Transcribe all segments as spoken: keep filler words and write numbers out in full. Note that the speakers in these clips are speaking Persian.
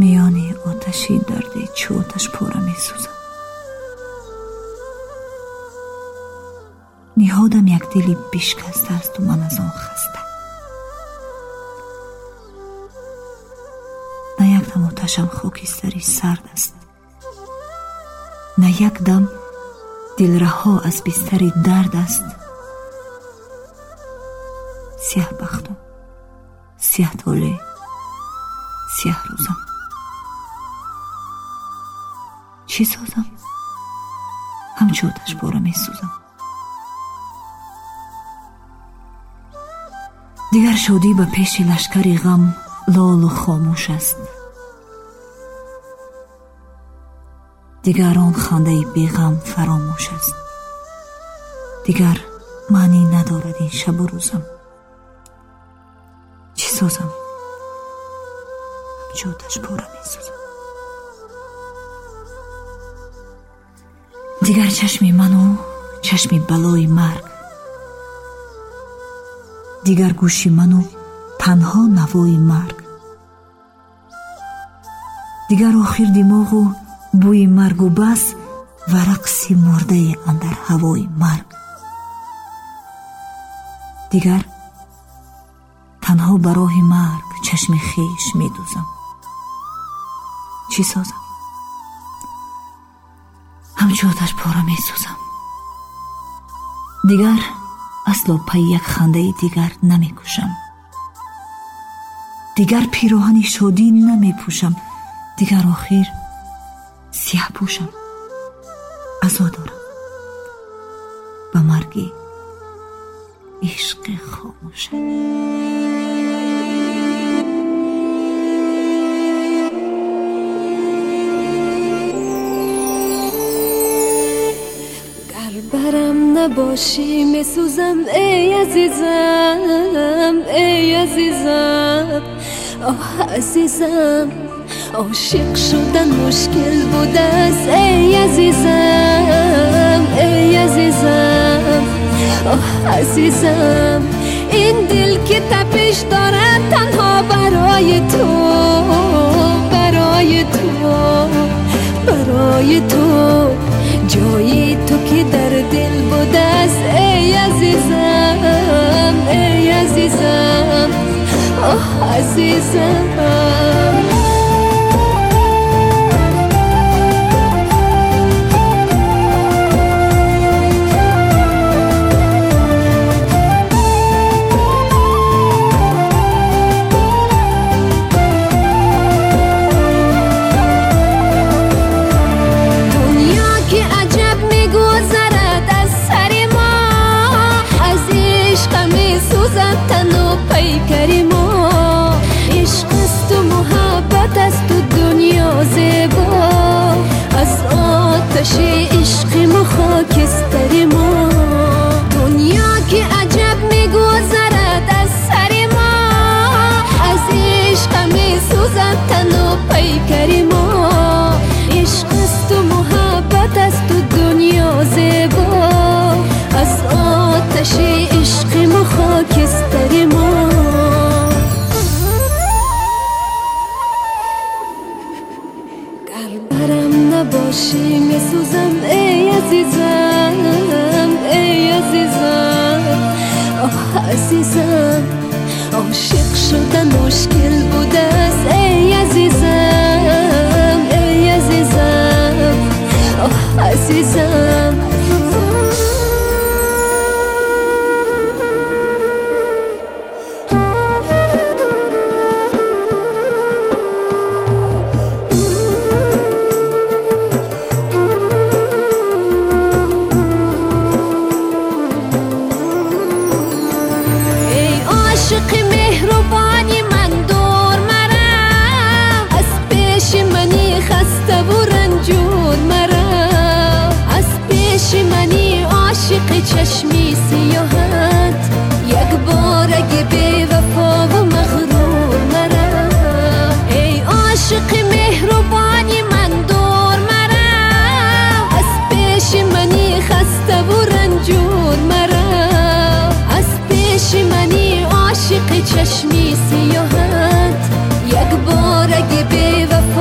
میان آتشی درد چو آتش پاره می سوزم. نهادم یک دلی بشکسته است و من از آن خسته. نه یک دم آتشم خاکستری سرد است، نه یک دم دل رها از بستر درد است. سیاه بختم، سیاه طاله، سیاه روزم. چی سازم؟ همچو آتش پاره می سوزم. دیگر شادی به پیش لشکر غم لال و خاموش است. دیگر آن خنده بی غم فراموش است. دیگر معنی ندارد این شب و روزم. چی سازم؟ همچو آتش پاره می سوزم. دیگر چشمی منو چشمی بلای مرگ، دیگر گوشی منو تنها نوای مرگ، دیگر آخر دماغو بوی مرگ و بس و رقصی مرده اندر هوای مرگ. دیگر تنها براه مرگ چشم خیش می دوزم. چی سازم؟ همچو آتش پاره می سوزم. دیگر اصلا پی یک خنده دیگر نمی کشم. دیگر پیراهن شادی نمی پوشم. دیگر آخر سیاه پوشم. عزا دارم به مرگ عشق خاموشه. برم نباشی می سوزم ای عزیزم، ای عزیزم، آه عزیزم. عاشق شدن مشکل بوده است ای عزیزم، ای عزیزم، آه عزیزم. این دل که تپش دارد تنها برای تو، برای تو، برای تو. جای تو که در دل بوده است ای عزیزم، ای عزیزم، آه عزیزم. عشق ما خاکستر ما، دنیا که عجب میگذرد از سر ما. از عشق میسوزد تن و پیکر ما. عشق است و محبت است و دنیا زیبا. از آتش عشق ما خاکستر ما. برم نباشی می سوزم ای عزیزم، ای عزیزم، آه عزیزم. عاشق شدن مشکل بوده است ای عزیزم، ای عزیزم، آه عزیزم. چشمی سیاحت یک بار اگه بی وفا و مغرور مرا. ای عاشق مهربانی من دور مرا. از پیش منی خسته و رنجور مرا. از پیش منی عاشق چشمی سیاحت یک بار اگه بی وفا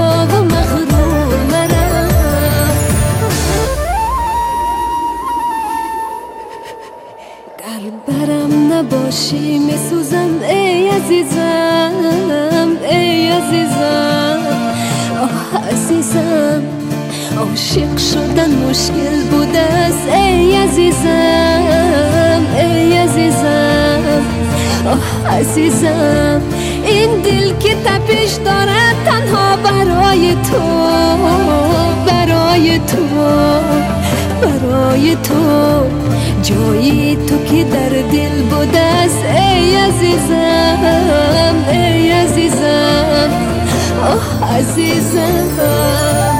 نباشی میسوزم ای عزیزم ای عزیزم آه عزیزم عاشق شدن مشکل بوده است ای عزیزم ای عزیزم آه عزیزم این دل که تپش دارد تنها برای تو برای تو برای تو جایی تو که در دل بوده است ای عزیزم ای عزیزم آه عزیزم